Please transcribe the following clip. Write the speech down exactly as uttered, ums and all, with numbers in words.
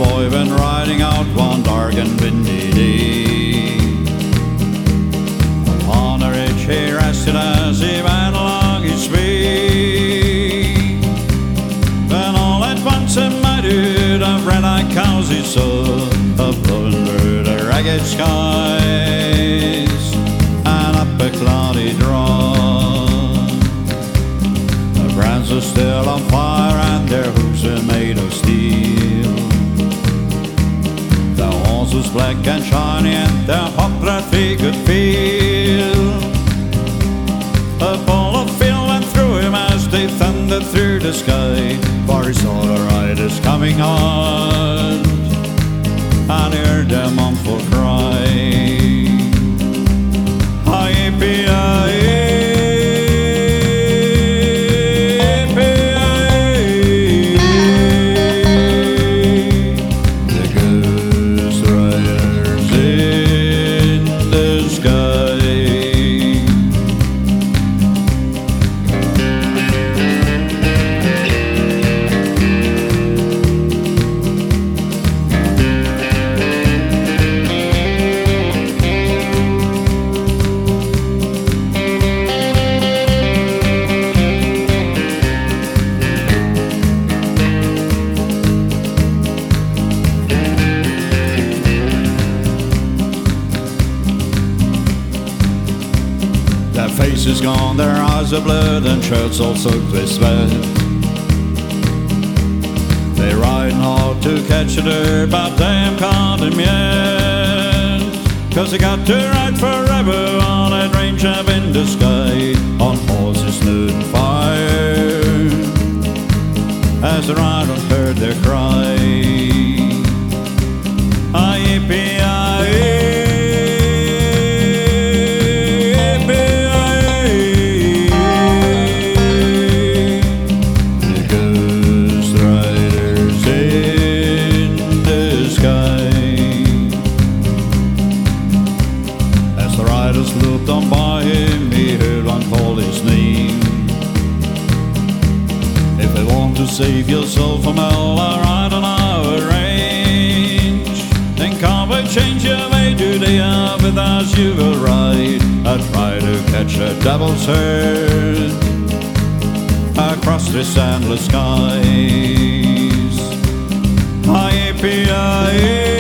boy went riding out one dark and windy day. Upon a ridge he rested as he went along his way. Then all at once a multitude of red-eyed cows he saw, a-blowing through the ragged skies and up a cloudy draw. The brands were still on fire and their hooves were made of steel. The horse was black and shiny and their hot blood he could feel. A ball of feel went through him as they thundered through the sky, for he saw the riders coming on and heard their mournful cry. Yippee-yi-yi. Their faces gone, their eyes are blurred, and shirts all soaked with sweat. They riding hard to catch the dirt, but they ain't caught him yet. Cause they got to ride forever on that range up in the sky, on horses nude and fire, as the riders heard their cry. Ah, yippee-yi-yi. Looked on by him, he heard one call his name. If you want to save yourself from hell, or ride on our range, then come and change your way to the earth with us you will ride. I try to catch a devil's herd across this endless skies. Ah, yippee-yi-yi.